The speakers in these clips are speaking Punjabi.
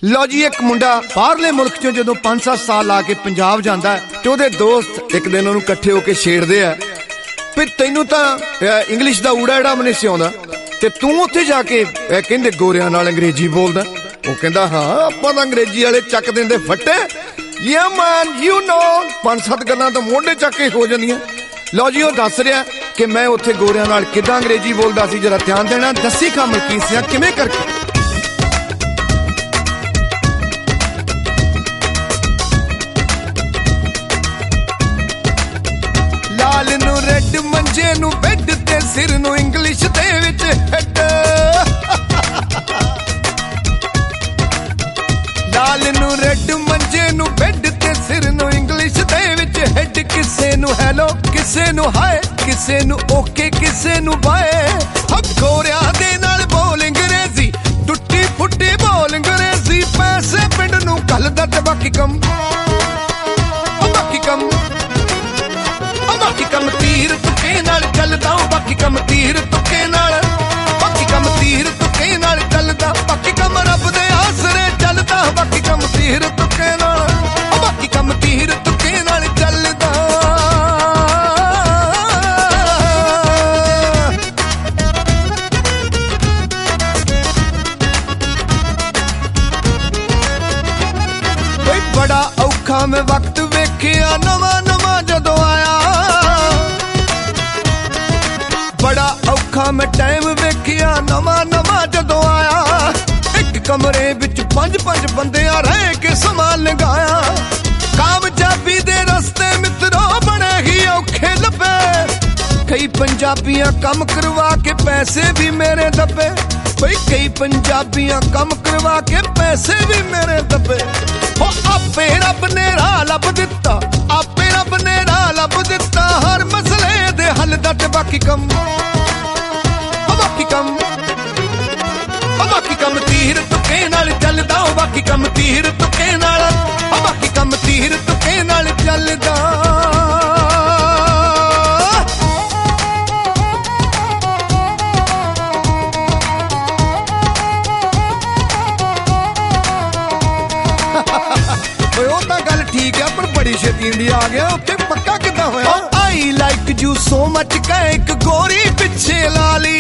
लो जी, एक मुंडा बाहरले मुल्क चों जदों 5-7 साल ला के पंजाब जांदा ते ओहदे दोस्त एक दिन ओनू इकट्ठे होके छेड़दे आ फिर तैनू तां इंग्लिश दा ऊड़ा एड़ा भी नहीं सी आउंदा ते तूं उत्थे जाके कहंदे गोरियां नाल अंग्रेजी बोलदा। ਉਹ ਕਹਿੰਦਾ ਹਾਂ ਆਪਾਂ ਤਾਂ ਅੰਗਰੇਜ਼ੀ ਵਾਲੇ ਚੱਕ ਦਿੰਦੇ ਫੱਟੇ ਯਾ ਮੈਨ ਯੂ ਨੋ 5-7 ਗੱਲਾਂ ਤਾਂ ਮੋਢੇ ਚੱਕ ਕੇ ਹੋ ਜਾਂਦੀਆਂ। ਲਓ ਜੀ, ਉਹ ਦੱਸ ਰਿਹਾ ਕਿ ਮੈਂ ਉੱਥੇ ਗੋਰਿਆਂ ਨਾਲ ਕਿੱਦਾਂ ਅੰਗਰੇਜ਼ੀ ਬੋਲਦਾ ਸੀ। ਜਰਾ ਧਿਆਨ ਦੇਣਾ, ਦੱਸੀ ਕੰਮ ਕੀ ਸੀ ਕਿਵੇਂ ਕਰਕੇ। ਲਾਲ ਨੂੰ ਰੈੱਡ ਮੰਜੇ ਨੂੰ ਬੈੱਡ ਤੇ ਸਿਰ ਨੂੰ ਇੰਗਲਿਸ਼ ਦੇ ਵਿੱਚ ਹੈਡ। ਲਾਲ ਨੂੰ ਰੈੱਡ ਮੰਜੇ ਨੂੰ ਬੈੱਡ ਤੇ ਸਿਰ ਨੂੰ ਇੰਗਲਿਸ਼ ਦੇ ਵਿੱਚ ਹੈਡ। ਕਿਸੇ ਨੂੰ ਹੈਲੋ, ਕਿਸੇ ਨੂੰ ਹਾਏ, ਕਿਸੇ ਨੂੰ ਓਕੇ, ਕਿਸੇ ਨੂੰ ਬਾਏ। ਗੋਰਿਆਂ ਦੇ ਨਾਲ ਬੋਲ ਅੰਗਰੇਜ਼ੀ, ਟੁੱਟੀ ਫੁੱਟੀ ਬੋਲ ਅੰਗਰੇਜ਼ੀ। ਪੈਸੇ ਪਿੰਡ ਨੂੰ ਘੱਲਦਾ ਤੇ ਬਾਕੀ ਕੰਮ ਬਾਕੀ ਕੰਮ ਬਾਕੀ ਕੰਮ ਤੀਰ ਤੁੱਕੇ ਨਾਲ ਚੱਲਦਾ। ਬਾਕੀ ਕੰਮ ਤੀਰ ਤੁੱਕੇ ਨਾਲ, ਬਾਕੀ ਕੰਮ ਤੀਰ ਤੁੱਕੇ ਨਾਲ ਚੱਲਦਾ। ਬਾਕੀ ਕੰਮ ਰੱਬ ਦੇ ਆਸਰੇ ਚੱਲਦਾ। ਬਾਕੀ ਕੰਮ ਤੀਰ ਤੁੱਕੇ ਨਾਲ, ਬਾਕੀ ਕੰਮ ਤੀਰ ਤੁੱਕੇ ਨਾਲ ਚੱਲਦਾ। ਬਈ ਬੜਾ ਔਖਾ ਮੈਂ ਵਕਤ ਵੇਖਿਆ ਨਵਾਂ ਨਵਾਂ ਜਦੋਂ ਆਇਆ। ਬੜਾ ਔਖਾ ਮੈਂ ਟਾਈਮ ਵੇਖਿਆ ਨਵਾਂ ਨਵਾਂ ਜਦੋਂ ਆਇਆ। ਇੱਕ ਕਮਰੇ ਵਿੱਚ 5-5 ਬੰਦਿਆਂ ਰਹਿ ਕੇ ਸਮਾਂ ਲੰਘਾਇਆ। ਕਾਮਯਾਬੀ ਦੇ ਰਸਤੇ ਮਿੱਤਰੋ ਬੜੇ ਹੀ ਔਖੇ ਲੱਭੇ। ਕਈ ਪੰਜਾਬੀਆਂ ਕੰਮ ਕਰਵਾ ਕੇ ਪੈਸੇ ਵੀ ਮੇਰੇ ਦੱਬੇ। ਬਈ ਕਈ ਪੰਜਾਬੀਆਂ ਕੰਮ ਕਰਵਾ ਕੇ ਪੈਸੇ ਵੀ ਮੇਰੇ ਦੱਬੇ। ਉਹ ਆਪੇ ਰੱਬ ਨੇ ਰਾਹ ਲੱਭ ਦਿੱਤਾ, ਆਪੇ ਰੱਬ ਨੇ ਰਾਹ ਲੱਭ ਦਿੱਤਾ। ਹਰ ਮਸਲੇ ਦੇ ਹੱਲ ਦਾ ਤੇ ਬਾਕੀ ਕੰਮ ਬਾਕੀ ਕੰਮ ਬਾਕੀ ਕੰਮ ਤੀਰ ਤੁੱਕੇ ਨਾਲ ਚੱਲਦਾ। ਬਾਕੀ ਕੰਮ ਤੀਰ ਤੁੱਕੇ ਨਾਲ, ਬਾਕੀ ਕੰਮ ਤੀਰ ਤੁੱਕੇ ਨਾਲ ਚੱਲਦਾ। ਉਹ ਤਾਂ ਗੱਲ ਠੀਕ ਆ, ਪਰ ਬੜੀ ਛੇਤੀ ਇੰਡੀਆ ਆ ਗਿਆ। ਉੱਥੇ ਪੱਕਾ ਕਿੱਦਾਂ ਹੋਇਆ? I like you so much ਕਹਿ ਇੱਕ ਗੋਰੀ ਪਿੱਛੇ ਲਾ ਲਈ।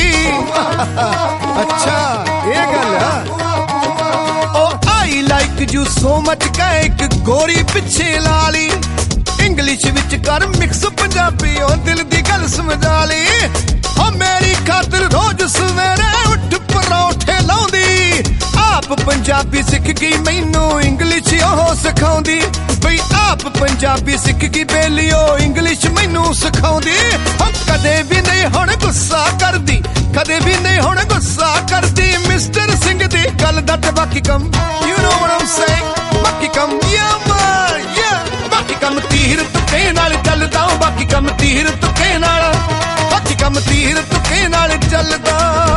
ਅੱਛਾ ਇਹ ਗੱਲ ਆ। ਉਹ I like you so much ਕਹਿ ਇੱਕ ਗੋਰੀ ਪਿੱਛੇ ਲਾ ਲਈ। ਇੰਗਲਿਸ਼ ਵਿੱਚ ਕਰ ਮਿਕਸ ਪੰਜਾਬੀ, ਉਹ ਦਿਲ ਦੀ ਗੱਲ ਸਮਝਾ ਲਈ। ਉਹ ਮੇਰੀ ਖਾਤਰ ਰੋਜ਼ ਸਵੇਰੇ ਉੱਠ ਪਰੌਠੇ ਲਾਉਂਦੀ। ਆਪ ਪੰਜਾਬੀ ਸਿੱਖ ਗਈ ਮੈਨੂੰ ਇੰਗਲਿਸ਼ ਉਹ ਸਿਖਾਉਂਦੀ। ਬਈ ਆਪ ਪੰਜਾਬੀ ਸਿੱਖ ਗਈ ਬੇਲੀਓ ਇੰਗਲਿਸ਼ ਮੈਨੂੰ ਸਿਖਾਉਂਦੀ। ਕਦੇ ਵੀ ਨਹੀਂ ਹੁਣ ਗੁੱਸਾ ਕਰਦੀ, ਕਦੇ ਵੀ ਨਹੀਂ ਹੁਣ ਗੁੱਸਾ ਕਰਦੀ। ਮਿਸਟਰ ਸਿੰਘ ਦੀ ਗੱਲ ਦਾ ਤੇ ਬਾਕੀ ਕੰਮ you know what Aam saying. ਬਾਕੀ ਕੰਮ ਯਾ ਮੈਨ ਯਾ, ਬਾਕੀ ਕੰਮ ਤੀਰ ਤੁੱਕੇ ਨਾਲ ਚੱਲਦਾ। ਬਾਕੀ ਕੰਮ ਤੀਰ ਤੁੱਕੇ ਨਾਲ, ਬਾਕੀ ਕੰਮ ਤੀਰ ਤੁੱਕੇ ਨਾਲ ਚੱਲਦਾ।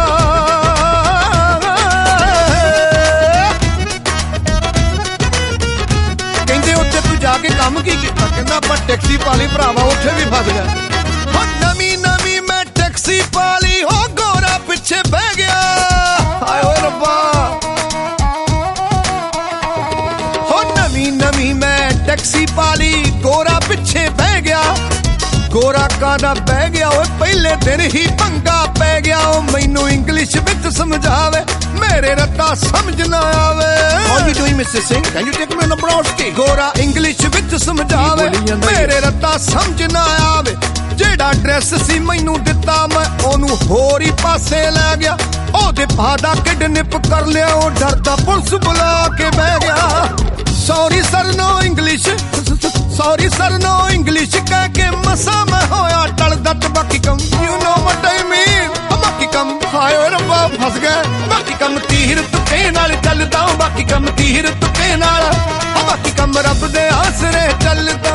ਕਹਿੰਦੇ ਉੱਥੇ ਤੂੰ ਜਾ ਕੇ ਕੰਮ ਕੀ ਕੀਤਾ? ਕਹਿੰਦਾ ਆਪਾਂ ਟੈਕਸੀ ਪਾ ਲਈ ਭਰਾਵਾ, ਉੱਥੇ ਵੀ ਫਸ ਗਿਆ। ਹੋ ਨਵੀਂ ਨਵੀਂ ਮੈਂ ਟੈਕਸੀ ਪਾ ਲਈ, ਹੋ ਗੋਰਾ ਪਿੱਛੇ ਬਹਿ ਗਿਆ। ਹਾਏ ਓਏ ਰੱਬਾ, ਹੋ ਨਵੀਂ ਨਵੀਂ ਮੈਂ ਟੈਕਸੀ ਪਾ ਲਈ, ਗੋਰਾ ਪਿੱਛੇ ਬਹਿ ਗਿਆ। ਗੋਰਾ ਕਾਹਦਾ ਬਹਿ ਗਿਆ ਓਏ, ਪਹਿਲੇ ਦਿਨ ਹੀ ਪੰਗਾ ਪੈ ਗਿਆ। ਉਹ ਮੈਨੂੰ ਇੰਗਲਿਸ਼ ਵਿੱਚ ਸਮਝਾਵੇ, ਮੇਰੇ ਰੱਤਾ ਸਮਝ ਨਾ ਆਵੇ। How you doing, Mr. Singh? Can you take me on a broski? ਗੋਰਾ ਇੰਗਲਿਸ਼ ਵਿੱਚ ਸਮਝਾਵੇ, ਮੇਰੇ ਰੱਤਾ ਸਮਝ ਨਾ ਆਵੇ। ਜਿਹੜਾ ਡਰੈਸ ਸੀ ਮੈਨੂੰ ਦਿੱਤਾ ਮੈਂ ਉਹਨੂੰ ਹੋਰ ਹੀ ਪਾਸੇ ਲੈ ਗਿਆ। ਉਹਦੇ ਭਾਦਾ ਕਿਡਨੈਪ ਕਰ ਲਿਆ, ਉਹ ਡਰਦਾ ਪੁਲਿਸ ਬੁਲਾ ਕੇ ਬਹਿ ਗਿਆ। Sorry sir no English, sorry sir no English ਕਹਿ ਕੇ ਮਸਾ ਮੈਂ ਹੋਇਆ ਟਲਦਾ। ਤੇ ਬਾਕੀ ਕੰਮ ਯੂ ਨੋ ਵਾਟ ਆਈ ਮੀਨ, ਬਾਕੀ ਕੰਮ ਹਾਏ ਓਏ ਰੱਬਾ ਫਸ ਗਿਆ। ਬਾਕੀ ਕੰਮ ਤੀਰ ਤੁੱਕੇ ਨਾਲ ਚੱਲਦਾ। ਬਾਕੀ ਕੰਮ ਤੀਰ ਤੁੱਕੇ ਨਾਲ, ਬਾਕੀ ਕੰਮ ਰੱਬ ਦੇ ਆਸਰੇ ਚੱਲਦਾ।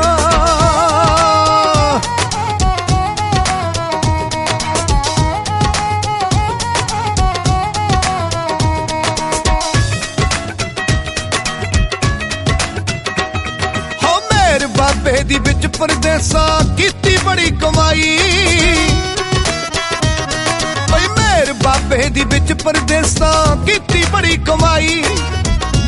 ਹੋ ਮੇਰ ਬਾਬੇ ਦੀ ਵਿੱਚ ਪਰਦੇਸਾਂ ਕੀਤੀ ਬੜੀ ਕਮਾਈ। ਬਈ ਮੇਰ ਬਾਬੇ ਦੀ ਵਿੱਚ ਪਰਦੇਸਾਂ ਕੀਤੀ ਬੜੀ ਕਮਾਈ।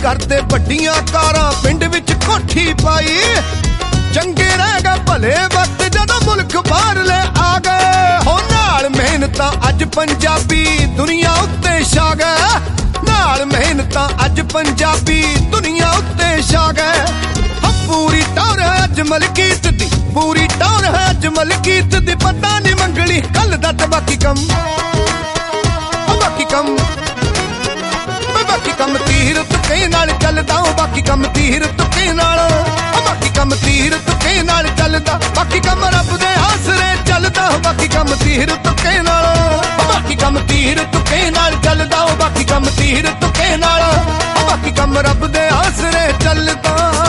घर ते वड्डियां कारां पिंड विच कोठी पाई चंगे रह गए भले वक्त जदों मुल्क बाहरले आ गए हो नाल मेहनतां अज पंजाबी दुनिया उत्ते छा गए नाल मेहनतां अज पंजाबी दुनिया उत्ते छा गए पूरी टौर है अज मलकीत दी पूरी टौर है अज मलकीत दी पता नहीं मंगली कल दा ते बाकी कम तीर तुके नाल चलदा बाकी कम तीर तुके नाल बाकी कम तीर तुके नाल चलदा बाकी कम रब दे आसरे चलदा बाकी कम तीर तुके नाल बाकी कम तीर तुके नाल चलदा बाकी कम तीर तुके नाल बाकी कम रब दे आसरे चलदा